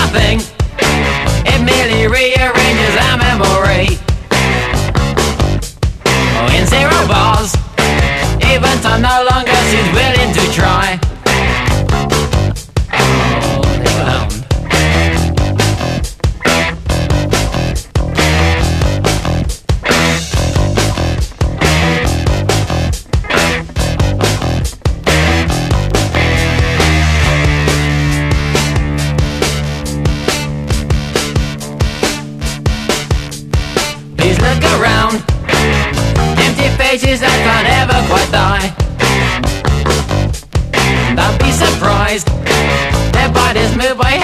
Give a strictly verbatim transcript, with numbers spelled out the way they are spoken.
nothing. It merely rearranges our memory. Oh, in zero bars, even Tom no longer seems willing to try. Oh, leave alone. Please look around. Empty faces that can't ever quite die. Don't be surprised, their bodies move by